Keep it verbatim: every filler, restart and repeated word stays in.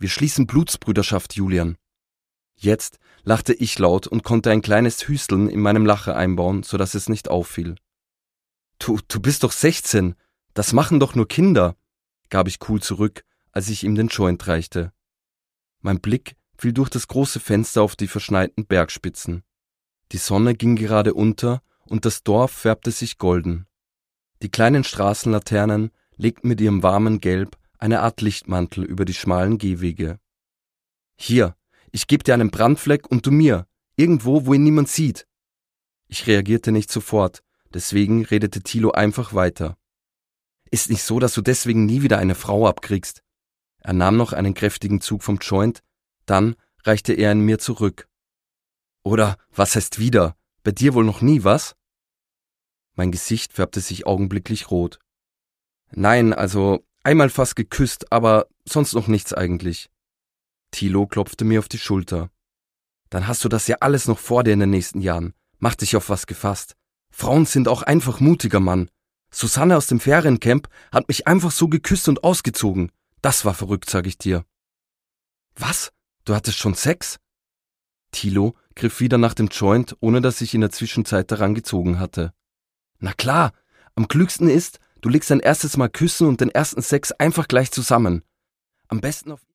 Wir schließen Blutsbrüderschaft, Julian. Jetzt lachte ich laut und konnte ein kleines Hüsteln in meinem Lacher einbauen, so dass es nicht auffiel. Du, du bist doch sechzehn, das machen doch nur Kinder, gab ich cool zurück, als ich ihm den Joint reichte. Mein Blick fiel durch das große Fenster auf die verschneiten Bergspitzen. Die Sonne ging gerade unter und das Dorf färbte sich golden. Die kleinen Straßenlaternen legten mit ihrem warmen Gelb eine Art Lichtmantel über die schmalen Gehwege. Hier, ich geb dir einen Brandfleck und du mir, irgendwo, wo ihn niemand sieht. Ich reagierte nicht sofort, deswegen redete Thilo einfach weiter. Ist nicht so, dass du deswegen nie wieder eine Frau abkriegst. Er nahm noch einen kräftigen Zug vom Joint, dann reichte er ihn mir zurück. Oder, was heißt wieder? Bei dir wohl noch nie, was? Mein Gesicht färbte sich augenblicklich rot. Nein, also einmal fast geküsst, aber sonst noch nichts eigentlich. Thilo klopfte mir auf die Schulter. Dann hast du das ja alles noch vor dir in den nächsten Jahren. Mach dich auf was gefasst. Frauen sind auch einfach mutiger, Mann. Susanne aus dem Feriencamp hat mich einfach so geküsst und ausgezogen. Das war verrückt, sag ich dir. Was? Du hattest schon Sex? Thilo griff wieder nach dem Joint, ohne dass ich in der Zwischenzeit daran gezogen hatte. Na klar, am klügsten ist, du legst dein erstes Mal Küssen und den ersten Sex einfach gleich zusammen. Am besten auf